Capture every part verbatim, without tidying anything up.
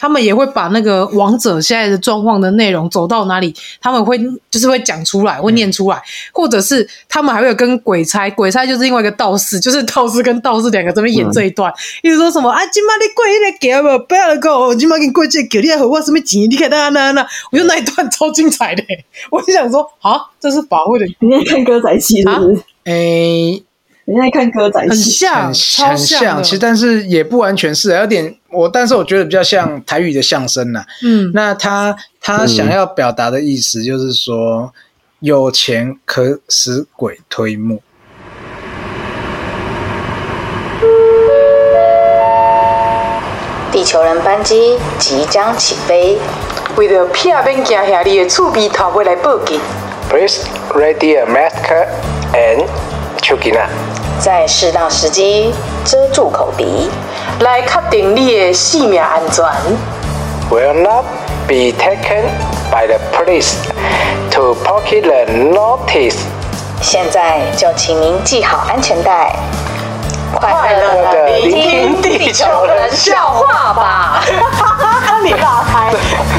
他们也会把那个王者现在的状况的内容走到哪里，他们会就是会讲出来，会念出来，或者是他们还会有跟鬼差，鬼差就是另外一个道士，就是道士跟道士两个这边演这一段，例如说什么啊，今晚你过那个桥无，不要来讲，我今晚给你过这个桥，你还和我什么钱？你看那那那，我觉得那一段超精彩的，我就想说啊，这是法会的， 你在看歌仔戏是不是？ 诶、啊。 你在看歌仔戏， 很像， 很超像的， 其实但是也不完全是，有点我，但是我觉得比较像台语的相声啦。嗯，那他他想要表达的意思就是说，有钱可使鬼推磨。 地球人班机即将起飞， 为了避免惊吓你的厝边头尾来报警 ，Please ready a mask and chukina。 在适当时机遮住口鼻， 来确定你的性命安全。 Will not be taken by the police to pocket the notice。 现在就请您系好安全带， 快乐的聆听地球人笑话吧！你打开。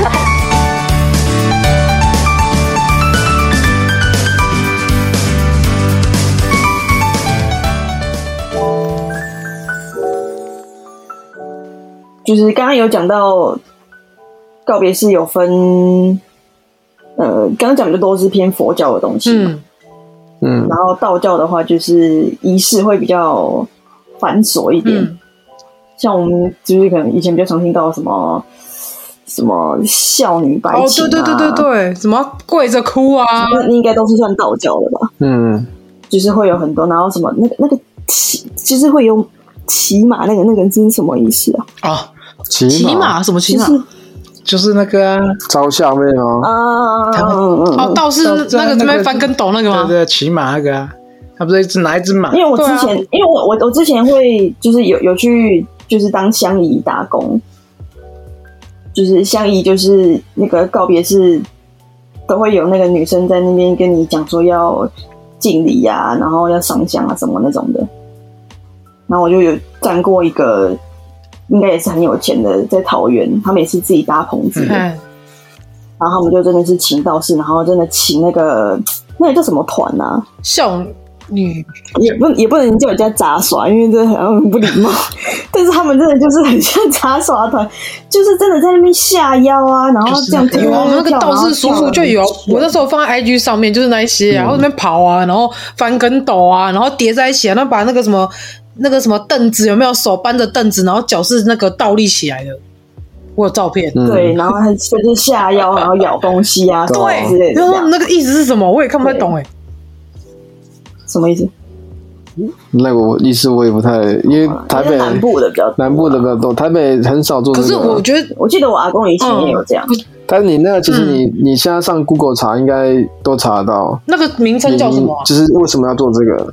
就是刚刚有讲到告别式有分，呃，刚刚讲的都是偏佛教的东西嘛，嗯，嗯然后道教的话就是仪式会比较繁琐一点，嗯、像我们就是可能以前比较常听到什么什么孝女白情啊， 哦，对对对对对，什么跪着哭啊， 那应该都是算道教的吧？嗯，就是会有很多，然后什么那个那个骑，就是会有骑马那个那个是什么意思啊？ 哦。 骑马什么骑马？ 就是就是那个啊， 招下位吗？ 啊， 他们哦，道士那个这边翻跟斗那个吗？ 对对，骑马那个啊，他不是一直拿一只马？ 因为我之前，啊、因为我我我之前会就是有有去就是当乡姨打工，就是乡姨就是那个告别式都会有那个女生在那边跟你讲说要敬礼啊，然后要上香啊什么那种的，然后我就有站过一个。应该也是很有钱的，在桃园，他们也是自己搭棚子的，嗯、然后他们就真的是请道士，然后真的请那个那个叫什么团啊？ 孝女也不也不能叫人家杂耍，因为这好像很不礼貌。但是他们真的就是很像杂耍团，就是真的在那边下腰啊，然后这样跳、 就是、有啊，那个道士叔叔就有，我那时候放在 I G 上面，就是那一些啊，然后那边跑啊，然后翻跟斗啊，然后叠在一起啊，然后把那个什么。那个什么凳子有没有手搬着凳子，然后脚是那个倒立起来的？我有照片。 嗯、对，然后他就是下腰，然后咬东西啊， 对之类的。 然后那个意思是什么？我也看不太懂哎、欸。 什么意思？ 那个意思我也不太，因为台北南部的比较多、啊， 南部的比较多，台北很少做、这个。 可是我觉得， 我记得我阿公以前也有这样。嗯、 但是你那个其实你、嗯、你现在上 Google 查，应该都查得到。 那个名称叫什么、啊？ 就是为什么要做这个？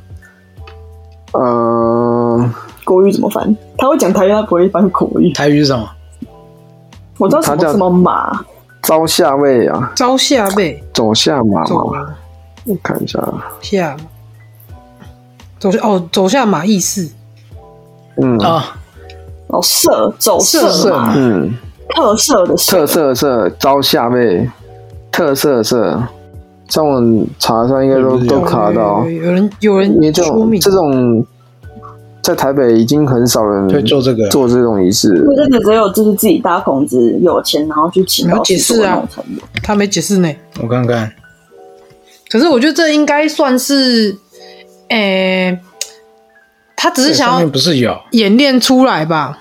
呃， 国语怎么翻？他会讲台语，他不会翻国语。 台语是什么？ 我知道什么什么马， 招下位啊， 招下位， 走下马嘛。我看一下， 下走哦，走下马意思。 嗯啊， 哦，色走色马， 嗯， 特色的特色色，招下位，特色色。上网查一下，应该都都卡到。 有人有人， 因为这种这种在台北已经很少人会做这个做这种仪式。 真的只有就是自己搭棚子有钱，然后去请道士做那种程度。 他没解释呢， 我看看。 可是我觉得这应该算是，诶、欸，他只是想要不是有演练出来吧。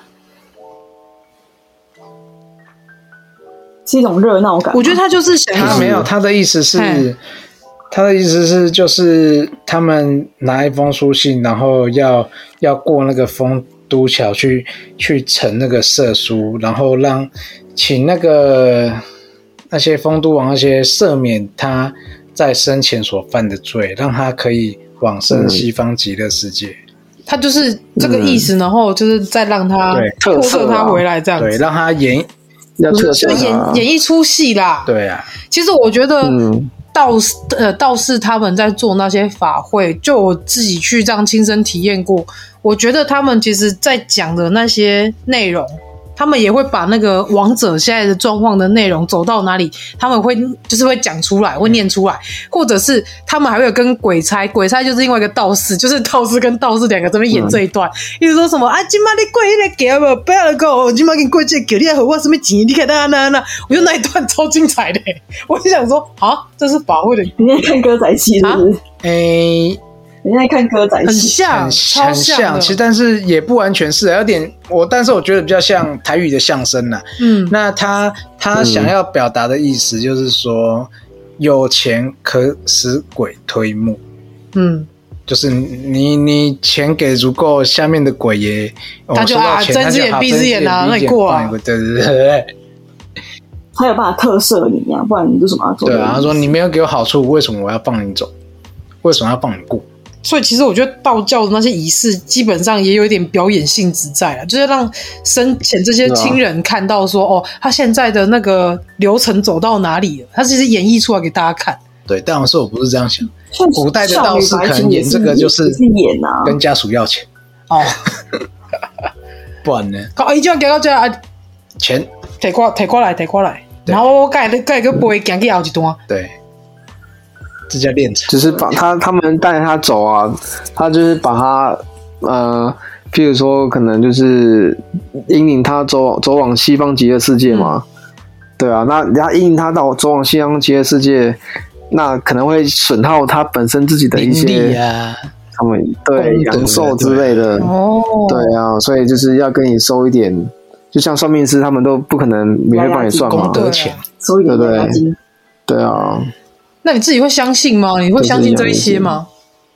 是一种热闹感， 我觉得他就是想要他没有他的意思是，他的意思是就是他们拿一封书信，然后要要过那个丰都桥去去呈那个赦书，然后让请那个那些丰都王那些赦免他在生前所犯的罪，让他可以往生西方极乐世界。嗯、 他就是这个意思，嗯、然后就是再让他特赦他回来这样子， 对，让他演。 要就演演一出戏啦， 对啊。 其实我觉得道士、嗯、呃道士他们在做那些法会，就我自己去这样亲身体验过，我觉得他们其实在讲的那些内容， 他们也会把那个王者现在的状况的内容走到哪里，他们会就是会讲出来，会念出来，或者是他们还会有跟鬼差，鬼差就是另外一个道士，就是道士跟道士两个这边演这一段，比如说什么啊，今晚你过那个桥无，不要来讲，今晚给你过这个桥，你还和我什么钱？你看那那那，我觉得那一段超精彩的，我就想说啊，这是法会的， 你在看歌仔戏是不是？ 诶、啊。 你在看歌仔戏， 很像， 很超很像，其实但是也不完全是，有点我，但是我觉得比较像台语的相声啦。嗯，那他他想要表达的意思就是说，有钱可使鬼推磨。嗯，就是你你钱给足够，下面的鬼也他就啊睁只眼闭只眼啊，那你过啊， 对对对对。 他有办法特赦你啊，不然你为什么要做？ 对啊，他说你没有给我好处，为什么我要放你走？为什么要放你过？ 所以其实我觉得道教的那些仪式基本上也有一点表演性质在了，就是让生前这些亲人看到说、啊、哦，他现在的那个流程走到哪里了，他其实演绎出来给大家看。 对，但我说我不是这样想，古代的道士可能演这个就是跟家属要钱哦， 不然呢？ 搞一就给到这啊， 钱提过提过来提过来，然后我盖盖个背行去后一段。 对。这叫练场， 就是把他他们带他走啊，他就是把他呃，譬如说可能就是引领他走走往西方极乐世界嘛，嗯、对啊，那他引领他到走往西方极乐世界，那可能会损耗他本身自己的一些啊，他们对阳寿之类的，哦，对啊，所以就是要跟你收一点，就像算命师他们都不可能免费帮你算嘛， 功德钱， 收一点对不对？对啊。 那你自己会相信吗？你会相信这一些吗？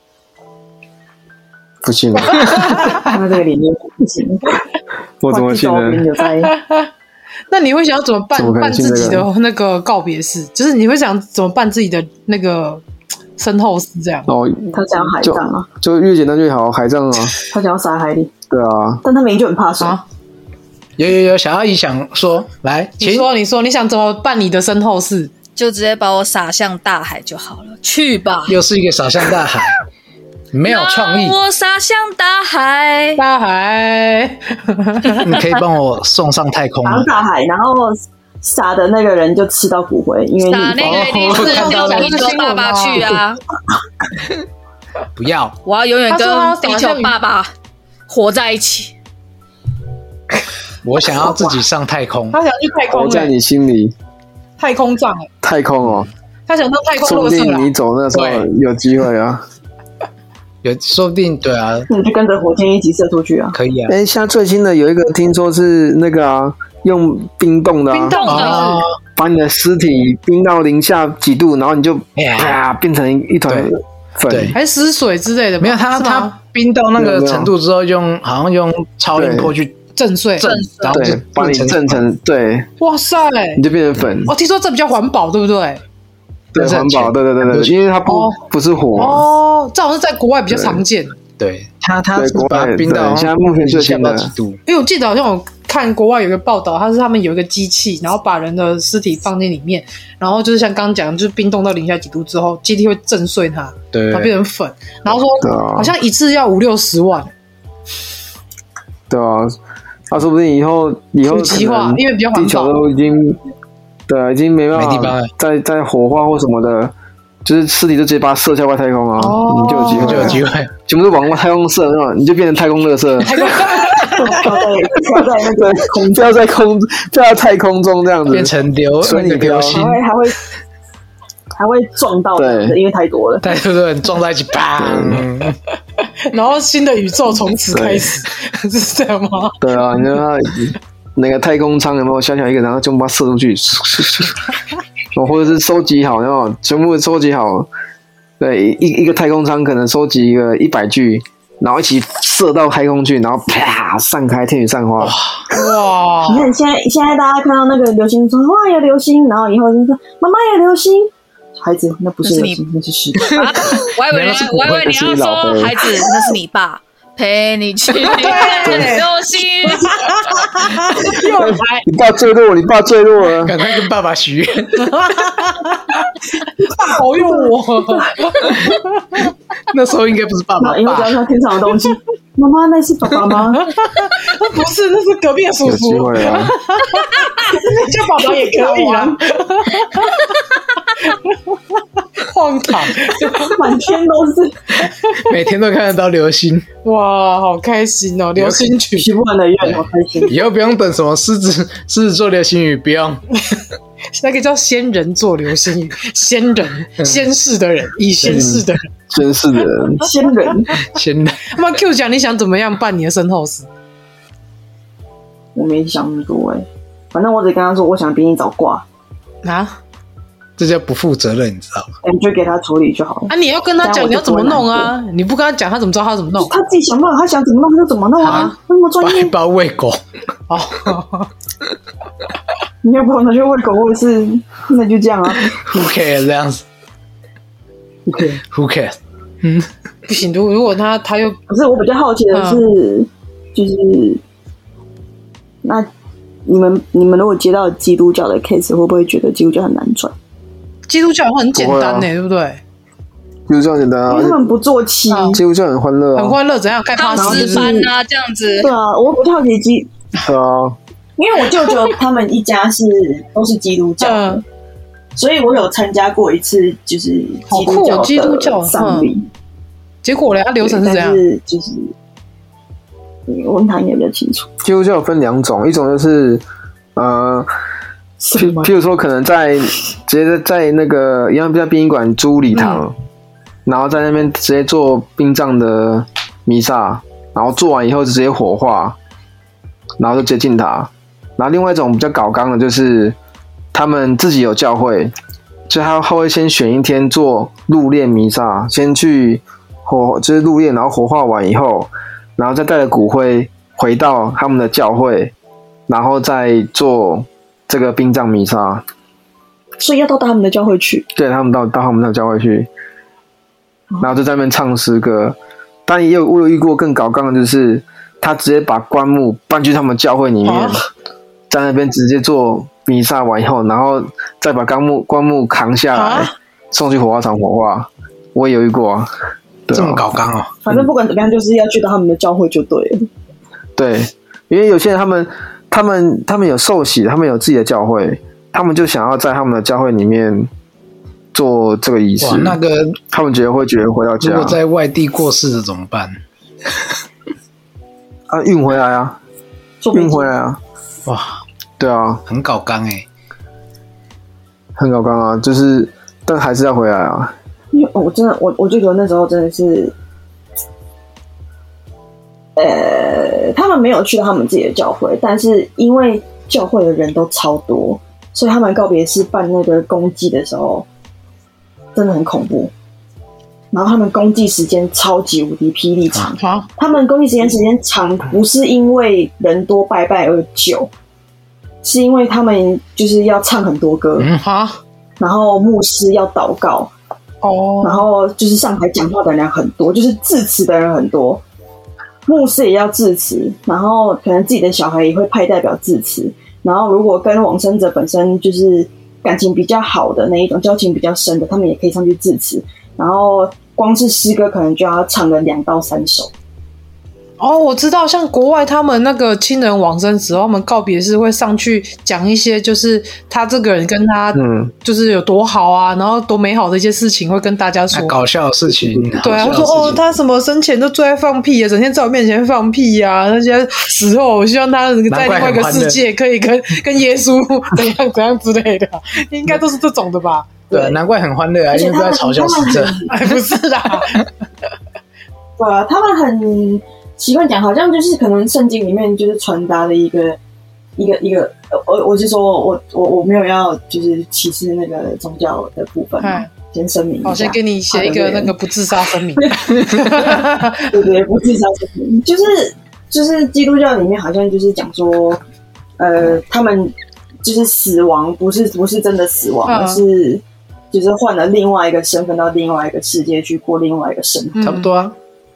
不信啊！ 他这个里面不信， 我怎么信呢？ 那你会想要怎么办？怎么办自己的那个告别式？就是你会想怎么办自己的那个身后事？这样哦， 他想要海葬啊， 就越简单越好，海葬啊。 他想要撒海里， 对啊， 但他明明就很怕水。啊有有有，小阿姨想说，来， 你说你说你想怎么办你的身后事？ 就直接把我撒向大海就好了，去吧！ 又是一个撒向大海，没有创意。 我撒向大海， 大海， 你可以帮我送上太空吗？ 撒大海，然后撒的那个人就吃到骨灰，因为撒那个一定是丢地球爸爸去啊！ 不要， 我要永远跟地球爸爸活在一起。 我想要自己上太空， 他想去太空， 活在你心里。 太空站哎， 太空哦， 他想到太空， 说不定你走那时候有机会啊， 有说不定对啊， 你就跟着火箭一起射出去啊， 可以啊。 哎，现在最新的有一个听说是那个啊，用冰冻的、啊， 冰冻的、啊， 把你的尸体冰到零下几度，然后你就啪变成一团粉， 对， 还是湿水之类的， 没有他他冰到那个程度之后，用好像用超音波去。 震碎， 然后就把你震成对， 哇塞， 你就变成粉。 我、哦、听说这比较环保，对不对？ 对，环保，对对对对，因为它不、哦、不是火、啊、 哦，这好像在国外比较常见。 对，它它把它冰到现在目前最新的几度。 因为我记得好像我看国外有一个报道，它是他们有一个机器，然后把人的尸体放进里面，然后就是像刚刚讲，就是冰冻到零下几度之后，机体会震碎它， 对， 它变成粉，然后说、啊、好像一次要五六十万。 对啊。他说不定以后以后可能地球都已经对啊，已经没办法再再火化或什么的，就是尸体就直接把它射向外太空啊，哦、你就有机会， 就有机会， 全部都往外太空射，那种你就变成太空垃圾， 飘在飘在那个空， 飘在空，飘在太空中这样子， 变成流水你流星， 还会还会还会撞到的，因为太多了， 太多人撞在一起，砰！ 然后新的宇宙从此开始，是这样吗？ 对啊，你看那个太空舱有没有小小一个，然后就把它射出去，或者是收集好，然后全部收集好。对，一一个太空舱可能收集一个一百具，然后一起射到太空去，然后啪散开，天女散花。 哇！ 你看现在现在大家看到那个流星说哇有流星，然后以后就说妈妈有流星。孩子，那不是流星，那是尸体。 我还以为我还以为你要说孩子，那是你爸。 陪你去看流星。 又来， 你爸坠落，你爸坠落了， 赶快跟爸爸许愿。 爸保佑我。 那时候应该不是爸爸， 因为知道他天上的东西。妈妈，那是爸爸吗？ 不是，那是隔壁的叔叔。 有机会啊， 那叫爸爸也可以啦。荒唐， 满天都是， 每天都看得到流星， 哇，好开心哦！流星曲， 许不完的愿，好开心。 以后不用等什么狮子狮子座流星雨，不用。 那个叫仙人座流星雨，仙人，仙世的人，以仙世的人， 仙世的人， 仙人， 仙人。 那 Q 讲，你想怎么样办你的身后事？ 我没想那么多哎、欸，反正我只跟他说，我想比你早挂啊。 这叫不负责任，你知道吗？ 你就给他处理就好了。 啊，你要跟他讲你要怎么弄啊？你不跟他讲，他怎么知道他怎么弄？ 他自己想办法，他想怎么弄他就怎么弄啊！那么专业， 把一包喂狗。 哦， 你要不然他就喂狗喂是，那就这样啊。 Who cares 这样子 ？Who cares？ Who cares？ 嗯， 不行，如果如果他他又可是我比较好奇的是，嗯、就是那你们你们如果接到基督教的 case， 会不会觉得基督教很难转？ 基督教很简单呢、欸， 对不对？ 基督教很简单啊， 因为他们不做七， 基督教很欢乐啊， 很欢乐，怎样开趴诗班啊，这样子。 对啊，我不好奇基， 对啊， 因为我舅舅他们一家是都是基督教的，嗯、所以我有参加过一次，就是基督教基督教丧礼。 结果呢，它流程是怎样？ 是就是我问他应该比较清楚。 基督教有分两种，一种就是呃。譬譬如说，可能在直接在那个一样在殡仪馆租礼堂，嗯、然后在那边直接做殡葬的弥撒，然后做完以后直接火化，然后就直接进塔。然后另外一种比较搞纲的，就是他们自己有教会，所以他会先选一天做入殓弥撒，先去火就是入殓，然后火化完以后，然后再带着骨灰回到他们的教会，然后再做这个殡葬弥撒， 所以要到他们的教会去。 对，他们到到他们的教会去，然后就在那边唱诗歌。但也有我有遇过更搞纲的，就是他直接把棺木搬去他们教会里面，啊、在那边直接做弥撒完以后，然后再把棺木棺木扛下来，啊、送去火化场火化。我也有遇过啊， 对啊这么搞纲哦。 反正不管怎么样，就是要去到他们的教会就对了。 对，因为有些人他们。他们他们有受洗，他们有自己的教会，他们就想要在他们的教会里面做这个仪式。 哇，那个他们觉得会觉得回到家。 如果在外地过世的怎么办？ 啊，运回来啊，运回来啊！ 哇， 对啊， 很搞纲哎、欸， 很搞纲啊，就是但还是要回来啊。 因为我真的，我我就觉得那时候真的是。呃，他们没有去到他们自己的教会，但是因为教会的人都超多，所以他们告别式办那个公祭的时候，真的很恐怖。然后他们公祭时间超级无敌霹雳长，啊、他们公祭时间时间长不是因为人多拜拜而久，是因为他们就是要唱很多歌， 嗯、哈然后牧师要祷告， 哦， 然后就是上台讲话的人很多，就是致辞的人很多。牧师也要致辞，然后可能自己的小孩也会派代表致辞，然后如果跟往生者本身就是感情比较好的那一种，交情比较深的，他们也可以上去致辞，然后光是诗歌可能就要唱个两到三首。 哦，我知道，像国外他们那个亲人往生时候，他们告别式会上去讲一些，就是他这个人跟他，嗯，就是有多好啊，然后多美好的一些事情，会跟大家说搞笑的事情。 对啊，他说哦，他什么生前都最爱放屁啊，整天在我面前放屁啊，那些死后，我希望他在另外一个世界可以跟跟耶稣怎样怎样之类的，应该都是这种的吧？ 对，对难怪很欢乐啊，因为都在嘲笑死者。 哎，不是啦， 对啊，他们很。习惯讲，好像就是可能圣经里面就是传达的一个一个一个，我我是说我我我没有要就是歧视那个宗教的部分，先声明一下。 我先给你写一个那个不自杀声明。 对对，不自杀声明，就是就是基督教里面好像就是讲说，呃，他们就是死亡不是不是真的死亡，而是就是换了另外一个身份到另外一个世界去过另外一个生活。 差不多啊。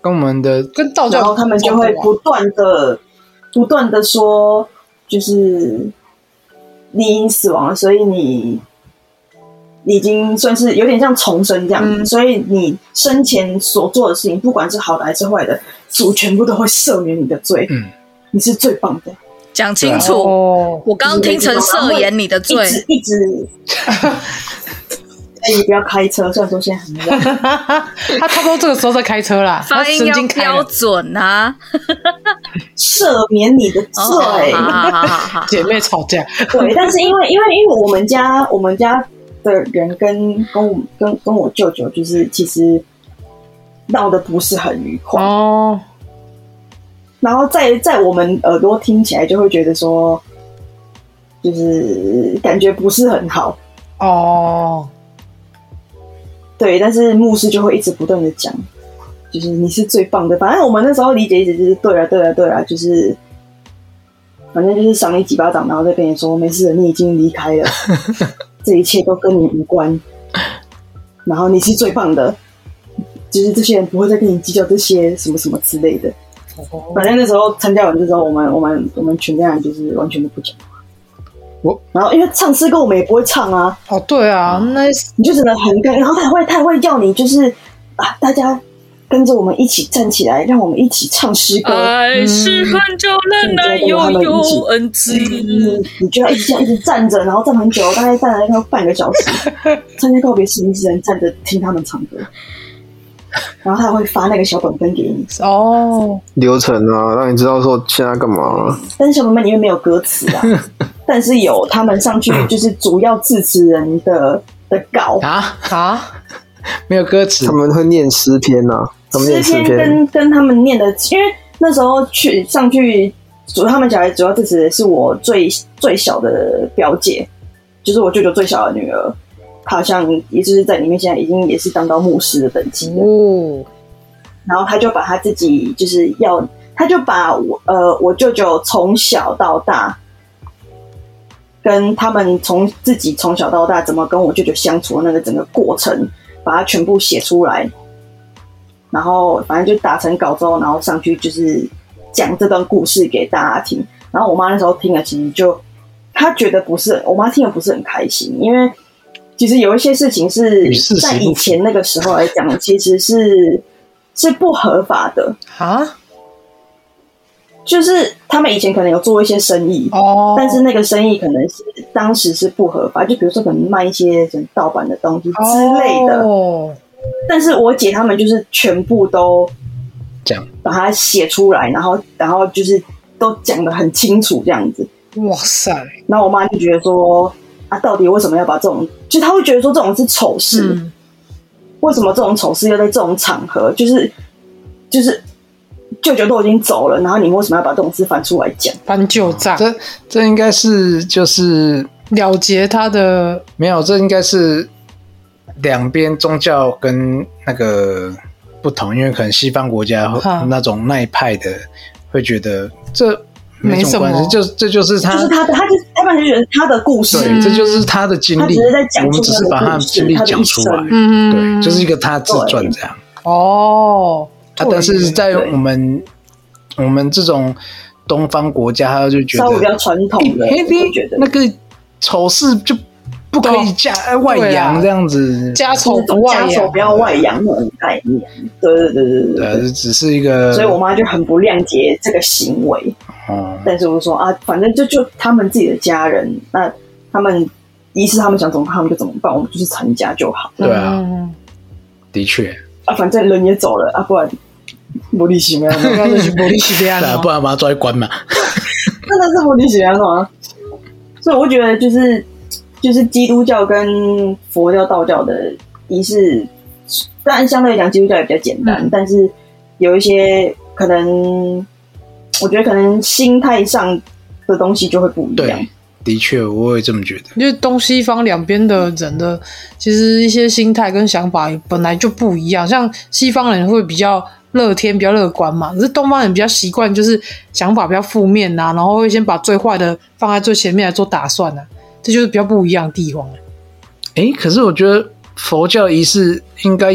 跟我们的跟道教， 然后他们就会不断的不断的说，就是你已经死亡了，所以你你已经算是有点像重生这样子、嗯，所以你生前所做的事情，不管是好的还是坏的，主全部都会赦免你的罪。嗯，你是最棒的。 讲清楚，哦、我刚刚听成赦免你的罪， 一直一直。哎，你不要开车，虽然说现在很热。 他差不多这个时候在开车啦， 发音要标准啊！ 赦免你的罪， 哦、好好好好姐妹吵架。 对，但是因为因为因为我们家我们家的人跟跟我跟跟我舅舅，就是其实闹得不是很愉快哦。然后在在我们耳朵听起来就会觉得说，就是感觉不是很好哦。对，但是牧师就会一直不断的讲，就是你是最棒的。反正我们那时候理解一直就是对啊，对啊，对啊，就是反正就是赏你几巴掌，然后再跟你说没事，你已经离开了，这一切都跟你无关。然后你是最棒的，就是这些人不会再跟你计较这些什么什么之类的。反正那时候参加完之后，我们我们我们全家人就是完全都不讲话。我然后因为唱诗歌我们也不会唱啊， 哦对啊，那你就只能很干，然后他会他会叫你就是啊，大家跟着我们一起站起来，让我们一起唱诗歌。 爱是很久忍耐又有恩慈， 你你就要一直这样一直站着，然后站很久，大概站了要半个小时。参加告别式，你只能站着听他们唱歌。然后他会发那个小本本给你哦，流程啊，让你知道说现在干嘛。 但是小本本里面没有歌词啊，但是有他们上去就是主要致辞人的的稿啊啊，没有歌词， 他们会念诗篇啊，他们念诗篇跟跟他们念的，因为那时候去上去主他们讲的主要致辞的是我最最小的表姐，就是我舅舅最小的女儿。他好像也就是在里面，现在已经也是当到牧师的等级了。哦，然后他就把他自己就是要，他就把我呃我舅舅从小到大，跟他们从自己从小到大怎么跟我舅舅相处的那个整个过程，把它全部写出来，然后反正就打成稿之后，然后上去就是讲这段故事给大家听。然后我妈那时候听了，其实就她觉得不是，我妈听了不是很开心，因为。其实有一些事情是在以前那个时候来讲，其实是是不合法的啊。就是他们以前可能有做一些生意哦，但是那个生意可能是当时是不合法，就比如说可能卖一些什么盗版的东西之类的。哦，但是我姐他们就是全部都讲， 把它写出来，然后然后就是都讲得很清楚这样子。 哇塞！ 然后我妈就觉得说。啊，到底为什么要把这种？就他会觉得说这种是丑事，嗯、为什么这种丑事要在这种场合？就是就是舅舅都已经走了，然后你为什么要把这种事翻出来讲？ 翻旧账？ 这这应该是就是了结他的没有，这应该是两边宗教跟那个不同，因为可能西方国家那种那一派的会觉得这。没什么关系，就这就是他， 就是他的，他就他们就觉得他的故事， 对，这就是他的经历， 他只是在讲我们只是把他的经历讲出来， 嗯， 对，就是一个他自传这样。 哦， 啊，但是在我们我们这种东方国家，他就觉得稍微比较传统的， 就觉得那个丑事就不可以嫁外扬这样子， 家丑不外扬， 家丑不要外扬那种概念。对对对对对， 对，只是一个， 所以我妈就很不谅解这个行为。哦，但是我说啊，反正就就他们自己的家人，那他们仪式他们想怎么办，他们就怎么办，我们就是参加就好。 对啊，嗯、的确啊，反正人也走了啊，不然无理取闹， 那就是无理取闹啊，不然把他抓去关嘛。 真的是无理取闹吗？所以我觉得就是就是基督教跟佛教、道教的仪式，当然相对来讲基督教也比较简单，嗯、但是有一些可能。我觉得可能心态上的东西就会不一样。 对，的确，我也这么觉得。 因为东西方两边的人的，其实一些心态跟想法本来就不一样。像西方人会比较乐天、比较乐观嘛，可是东方人比较习惯就是想法比较负面啊，然后会先把最坏的放在最前面来做打算啊，这就是比较不一样的地方。 哎，可是我觉得佛教仪式应该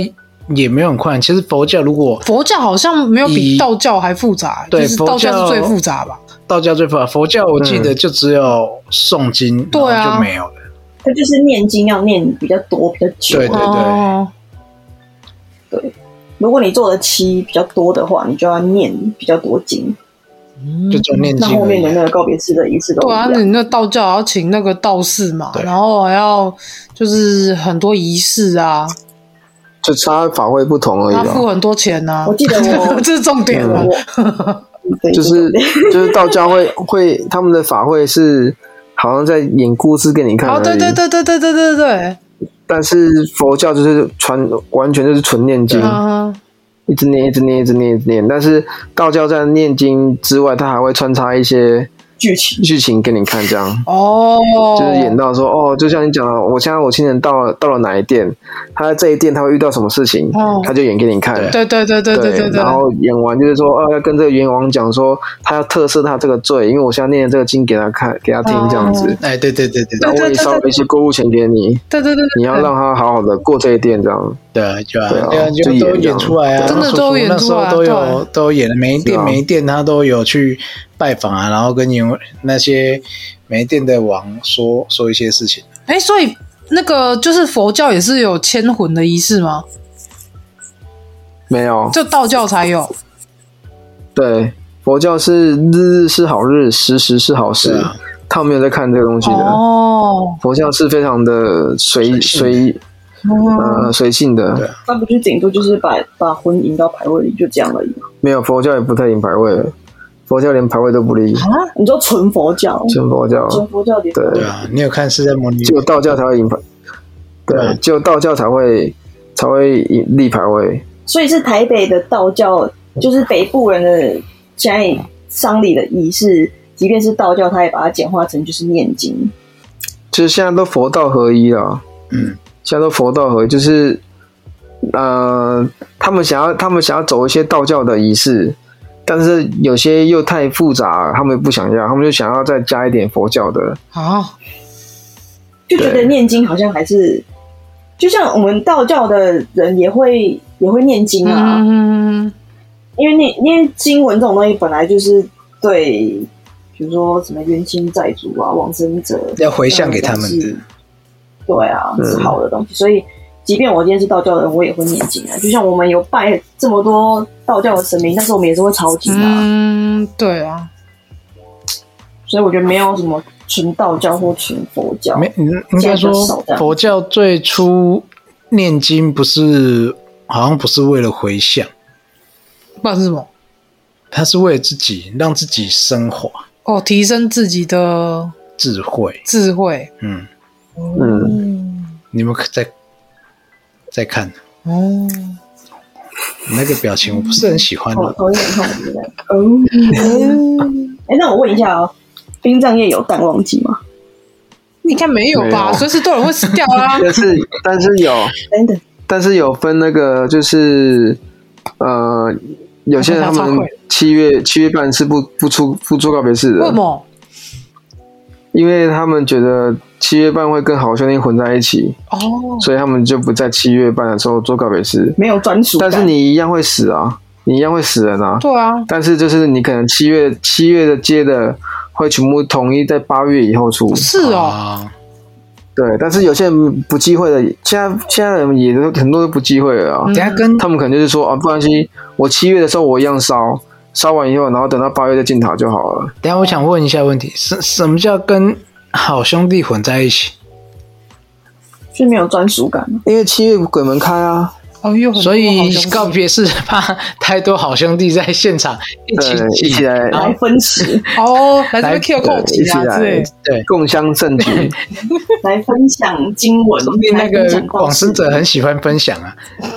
也没有很困难。其实佛教如果佛教好像没有比道教还复杂， 对， 就是道教是最复杂吧？ 道教最复杂，佛教我记得就只有诵经， 对啊， 然后就没有了。 它就是念经要念比较多、比较久。 对对对。 哦对，如果你做的期比较多的话，你就要念比较多经， 就做念经。 那后面的那个告别式的仪式都对啊，你那道教还要请那个道士嘛，然后还要就是很多仪式啊， 就差法会不同而已啦。 他付很多钱呐、啊。 我记得我这是重点了， 嗯、 就是就是道教会会他们的法会是好像在演故事给你看而已。 哦，对对对对对对对对。 但是佛教就是传完全就是纯念经， 嗯、 一直念一直念一直念一直念。但是道教在念经之外，它还会穿插一些剧情剧情给你看，这样哦， 就是演到说哦，就像你讲的，我现在我亲人到了到了哪一店，他在这一店他会遇到什么事情，哦、他就演给你看。 对对对对对对对。 然后演完就是说，哦，要跟这个阎王讲说，他要特赦他这个罪，因为我现在念这个经给他看，给他听这样子。 哎、哦，对对对对。 然后我也烧了一些过路钱给你。 对对对。 你要让他好好的过这一店，这样。 对啊，就啊， 对啊， 就都演出来啊， 真的都演出来， 那时候都有都演了，每一店每一店他都有去拜访啊，然后跟那些每一店的王说说一些事情。 哎，所以那个就是佛教也是有迁魂的仪式吗？ 没有， 就道教才有。 对，佛教是日日是好日，时时是好时，啊、他们没有在看这个东西的。 哦， 佛教是非常的随随。呃，随性的， 那不就顶多就是把把魂引到牌位里，就这样而已。 没有，佛教也不太引牌位了，佛教连牌位都不立。 啊？你说纯佛教？ 纯佛教， 纯佛教连对对啊，你有看释迦牟尼？ 只有道教才会引牌，对，只有道教才会才会立牌位。 所以是台北的道教，就是北部人的现在丧礼的仪式，即便是道教，他也把它简化成就是念经。 就是现在都佛道合一了，嗯。现在都佛道合一，就是呃，他们想要他们想要走一些道教的仪式，但是有些又太复杂，他们不想要，他们就想要再加一点佛教的啊， 就觉得念经好像还是，就像我们道教的人也会也会念经啊，嗯，因为念因为经文这种东西本来就是对，比如说什么冤亲债主啊、往生者要回向给他们的。 对啊，是好的东西，嗯、所以即便我今天是道教的人，我也会念经啊。就像我们有拜这么多道教的神明，但是我们也是会抄经啊。 嗯，对啊。 所以我觉得没有什么纯道教或纯佛教。 没，应该说佛教最初念经不是，好像不是为了回向， 不然是什么？ 他是为了自己，让自己升华。 哦，提升自己的智慧。 智慧， 嗯。 嗯， 你们在在看哦， 那个表情我不是很喜欢的。 讨厌讨厌的哦。哎，那我问一下哦，殡葬业有淡旺季吗？ 应该没有吧，随时都有人会死掉啊。 但是但是有， 等等， 但是有分那个就是呃，有些人他们七月七月半是不不出不做告别式的。 为什么？ 因为他们觉得七月半会跟好兄弟混在一起， 哦， 所以他们就不在七月半的时候做告别式， 没有专属。 但是你一样会死啊，你一样会死人啊。 对啊。但是就是你可能七月七月的接的会全部统一在八月以后出。 是哦。啊、 对，但是有些人不忌讳的，现在现在人也都很多都不忌讳了啊。 等下跟他们可能就是说啊，不关系，我七月的时候我一样烧。烧完以后，然后等到八月再进塔就好了。 等一下，我想问一下问题：什什么叫跟好兄弟混在一起？ 是没有专属感， 因为七月鬼门开啊。 哦，有所以告别是怕太多好兄弟在现场一起一起来来分食哦，来这边 Q 扣几啊之类， 对，共襄盛举， 来分享经文。 说不定那个往生者很喜欢分享啊。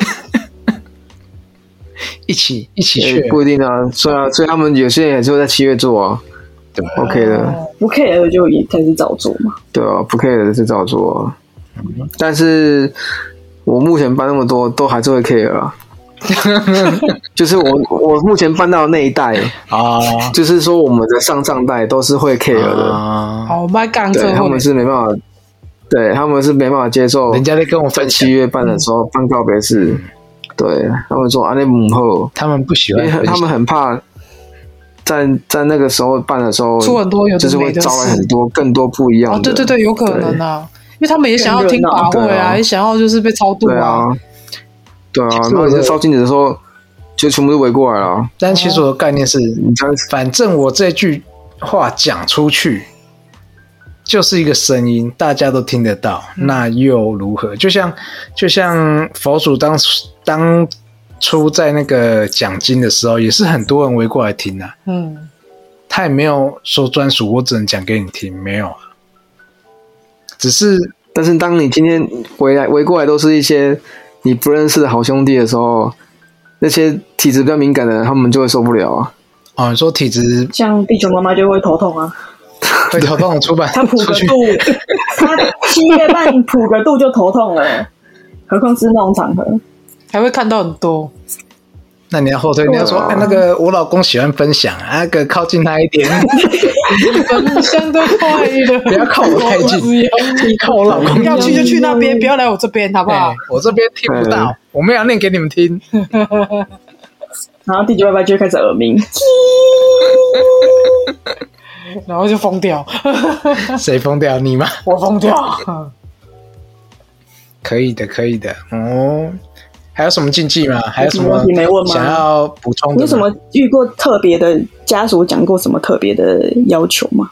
一起一起去、 欸、不一定啊，所以啊，所以他们有些人也就在七月做啊，对 ，OK 的， 不 care 的就也开始早做嘛， 对啊，不 care 的是早做啊，嗯、但是我目前搬那么多，都还是会 care 啊，就是我我目前搬到的那一代啊，就是说我们的上上代都是会 care 的， 好，我们刚对，他们是没办法，对他们是没办法接受， 人家在跟我分七月办的时候办告别式。 对，他们说啊那母后， 他们不喜欢， 因为他们很怕在在那个时候办的时候， 出很多有的就是会招来很多更多不一样的。 哦，对对对，有可能啊，因为他们也想要听法会啊，也想要就是被超度啊。 对啊，对啊，然后你在烧金纸的时候，就全部都围过来了。 但其实我的概念是，你反正我这句话讲出去。就是一个声音，大家都听得到，那又如何？就像就像佛祖当当初在那个讲经的时候，也是很多人围过来听啊。嗯，他也没有说专属，我只能讲给你听，没有啊。只是， 但是当你今天围来围过来都是一些你不认识的好兄弟的时候，那些体质比较敏感的人，他们就会受不了啊。 哦，你说体质， 像地球妈妈就会头痛啊。 会头痛出版， 他谱个度，他七月半谱个度就头痛了，何况是那种场合， 还会看到很多。 那你要后退，你要说，哎，那个我老公喜欢分享，那个靠近他一点， 分享的快乐， 不要靠我太近，靠我老公， 要去就去那边，不要来我这边，好不好？ 我这边听不到，我没有念给你们听。 然后地球爸爸就会开始耳鸣。 然后就疯掉， 谁疯掉？你吗？ 我疯掉。 可以的，可以的。哦，还有什么禁忌吗？还有什么想要补充的？ 你有什么遇过特别的家属讲过什么特别的要求吗？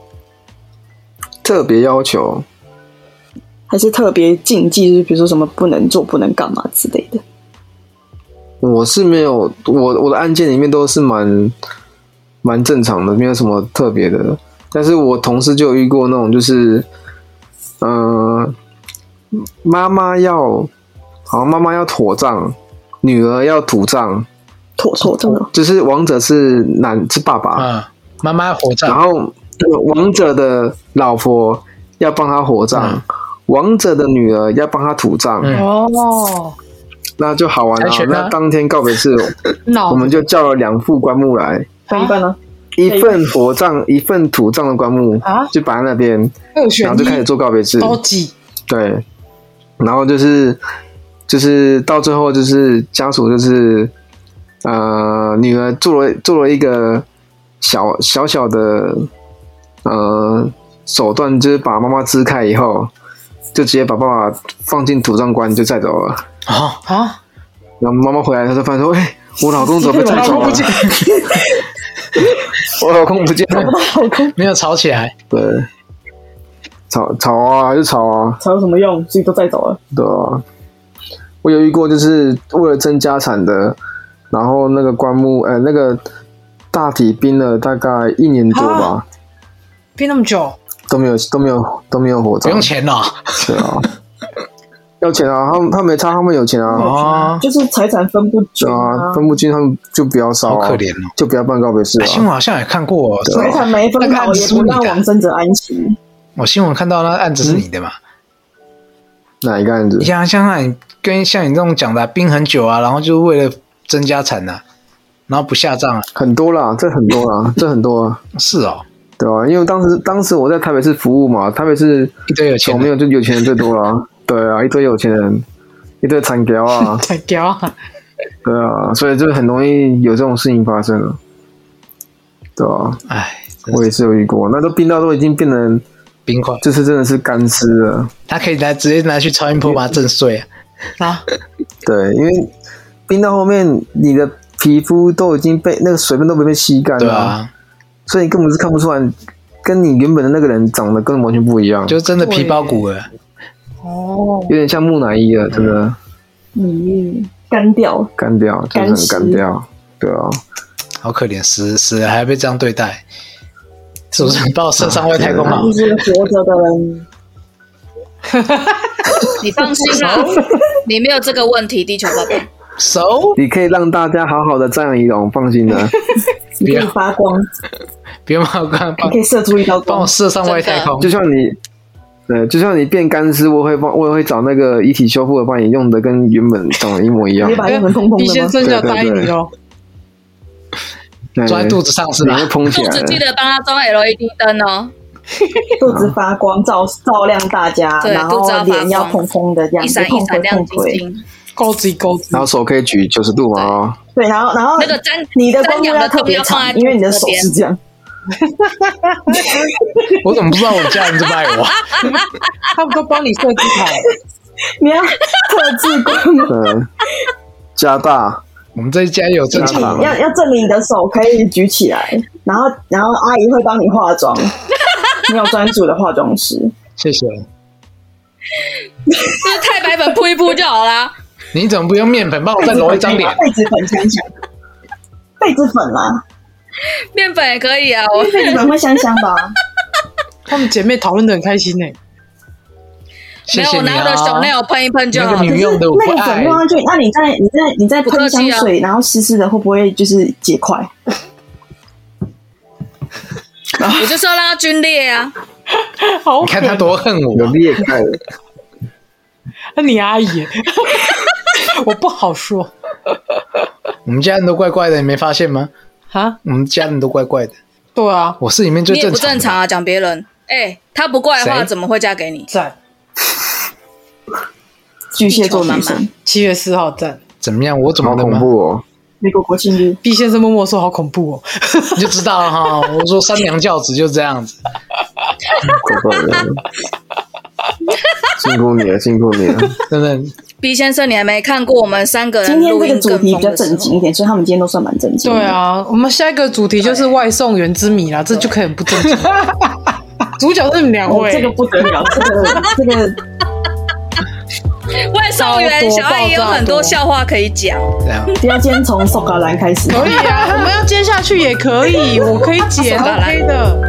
特别要求， 还是特别禁忌？比如说什么不能做、不能干嘛之类的？ 我是没有，我我的案件里面都是蛮。蛮正常的，没有什么特别的。但是我同事就有遇过那种，就是，呃，妈妈要，好像妈妈要妥葬，女儿要土葬， 妥妥葬， 就是亡者是男是爸爸， 嗯，妈妈要火葬， 然后亡者的老婆要帮他火葬，嗯、亡者的女儿要帮他土葬。 嗯、哦， 那就好玩了。那当天告别式，我们就叫了两副棺木来。 分一半呢？ 一份火葬，一份土葬的棺木，啊、就摆在那边，然后就开始做告别式。对，然后就是就是到最后就是家属就是呃女儿做了做了一个小小小的呃手段，就是把妈妈支开以后，就直接把爸爸放进土葬棺就载走了。 啊啊！ 然后妈妈回来，她就发现说：“哎、欸，我老公怎么被载走了？”我老公不见了， 没有吵起来。 对，吵吵啊，还是吵啊， 吵有什么用？自己都载走了。 对啊，我有遇过，就是为了争家产的，然后那个棺木，呃，那个大体冰了大概一年多吧， 冰那么久都没有都没有都没有火葬， 不用钱了。 对啊。要钱啊，他们他没差，他们有钱啊， 啊就是财产分不均啊，分不均，他们就不要烧、啊， 好可怜哦， 就不要办告别式啊。 新闻好像也看过、哦， 财产没分好也不让往生者安息。 我新闻看到那案子是你的嘛？ 嗯、哪一个案子？ 像像你跟像你这种讲的、啊，冰很久啊，然后就为了增家产啊，然后不下葬啊， 很多啦，这很多啦，这很多啊。 是哦， 对啊，因为当时当时我在台北市服务嘛，台北市一堆有钱人， 没有就有钱人最多啦。对啊，一堆有钱人，一堆残条啊， 残条啊， 对啊，所以就很容易有这种事情发生了，对啊， 哎， 我也是有遇过，那都冰到都已经变成冰块， 就是真的是干尸了。 他可以来直接拿去超音波把它震碎啊！ 啊， 对，因为冰到后面，你的皮肤都已经被那个水分都被吸干了， 对啊， 所以你根本是看不出来，跟你原本的那个人长得跟完全不一样， 就真的皮包骨了。 哦， 有点像木乃伊了，真的。 嗯，干掉， 干掉，真的很干掉，对啊， 好可怜，死死了还被这样对待，是不是把我射上外太空了？ 就是活着的人。 你放心啦，你没有这个问题，地球爸爸。 熟， 你可以让大家好好的瞻仰仪容，放心的。 你可以发光， 不用发光， 你可以射出一道光， 帮我射上外太空， 就像你。对，就像你变干尸，我会帮，我也会找那个遗体修复的，帮你用的跟原本长得一模一样。 你把用成通通的吗？ 你先生要答应你哦。 装在肚子上是吧？ 你会蓬起来。 肚子记得帮他装 L E D 灯哦。 肚子发光，照照亮大家，然后脸要蓬蓬的，这样一闪一闪亮晶晶。 钩子钩子， 然后手可以举九十度嘛哦。 对，然后然后那个瞻你的光瞻仰的要特别要放在长，因为你的手是这样。 我怎么不知道我家人这么爱我？ 他们都帮你设计好。 你要特制光， 嗯，加大。 我们这一家有正常要要证明你的手可以举起来，然后然后阿姨会帮你化妆，你有专属的化妆师。 谢谢。 就是太白粉铺一铺就好啦。 你怎么不用面粉帮我再揉一张脸？ 痱子粉香香，痱子粉啦， 面粉也可以啊，我痱子粉会香香吧？ 她们姐妹讨论的很开心呢、欸。 谢谢你没有，我拿我的手内啊！ 有喷一喷就好。 那个女用的我不那个粉爱弄。上去，那你再你再你再喷香不客水，然后湿湿的，会不会就是结块？ 我就是要让它皲裂啊！ 好， 你看他多恨有我， 裂开的。 那你阿姨，我不好说我们家人都怪怪的，你没发现吗？ 啊。 我们家人都怪怪的， 对啊， 我是里面最你也不正常的。 正常啊，讲别人。哎、欸，他不怪的话， 谁怎么会嫁给你？ 赞。 巨蟹座女生， 七月四号赞。 怎么样？我怎么好了吗？ 恐怖哦！ 美国国庆日， 毕先生默默说好恐怖哦。 你就知道了哈。我说三娘教子就这样子。 怪怪的。辛苦你了，辛苦你了。 真的。 毕先生，你还没看过我们三个人今天录音这个主题比较更疯的时候正经一点，所以他们今天都算蛮正经的。 对啊，我们下一个主题就是外送员之谜啦，这就可以很不正经。主角是你们两哦， 位， 这个不得了，这个这个外送员小阿姨有很多笑话可以讲。 这样。 不要先从苏格兰开始。 可以啊，我们要接下去也可以，我可以剪 OK 的。